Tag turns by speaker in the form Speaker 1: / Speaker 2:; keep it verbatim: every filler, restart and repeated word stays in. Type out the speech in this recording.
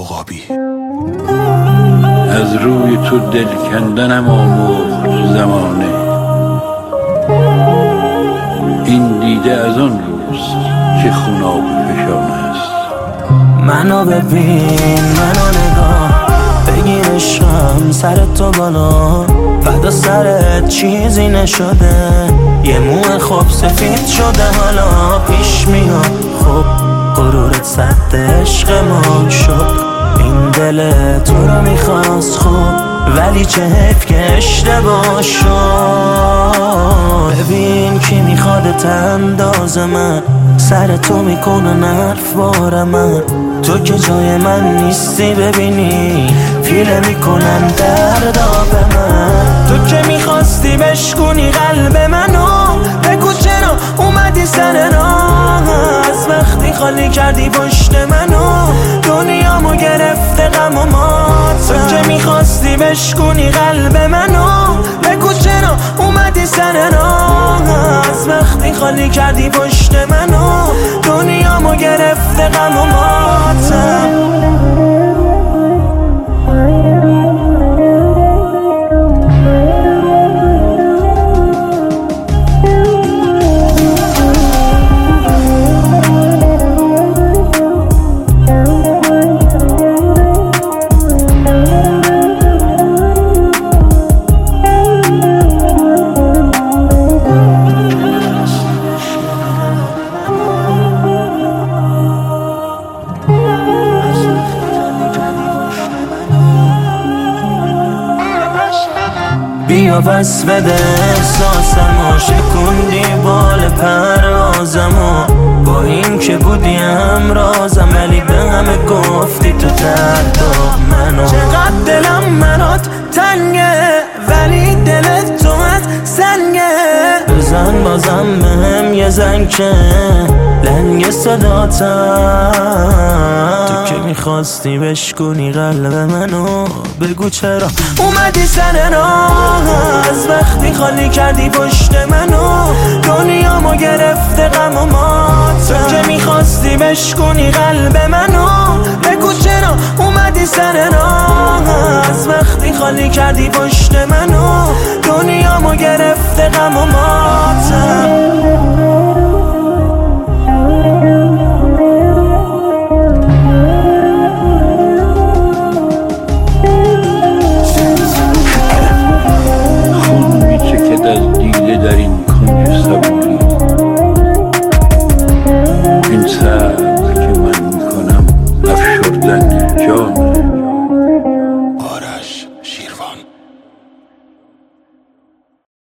Speaker 1: عقابی. از روی تو دل کندنم آموخت زمانه، این دیده از آن روست که خوناب فشانه است.
Speaker 2: منو ببین، منو نگاه، بگیر عشقم سر تو بالا، فدا سرت چیزی نشده، یه مو خوب سفید شده حالا پیش میاد. خب غرورت سد عشق ما شد، این دل تو رو میخواست خوب، ولی چه حیف که اشتباه شد. ببین کی میخواد انداز من، سر تو میکنه نرف بار من، تو که جای من نیستی ببینی فیله میکنم دردا به من. تو که میخواستی بشکونی قلب منو، بگو چرا اومدی سر راه، از وقتی خالی کردی پشت منو، دنیامو گرفته غم و مات. تو که میخواستی بشکونی قلب منو، بگو چرا اومدی سر راه، از وقتی خالی کردی پشت منو، دنیامو گرفته غم و ماتم. بیا بس بده احساسمو، شکوندی بال پروازمو، با این که بودی همرازم، ولی به همه گفتی تو دردا منو. چقدر دلم منات تنگه، ولی دلت تو من سنگه، بزن بازم بهم یه زنگ که لنگ صداتم. تو که میخواستی بشکونی قلب منو، بگو چرا اومدی سر راه، از وقتی خالی کردی پشت منو، دنیامو گرفته غم و مات. تو که میخواستی بشکونی قلب منو، بگو چرا اومدی سر راه، از وقتی خالی کردی پشت منو، دنیامو گرفته غم و ماتم.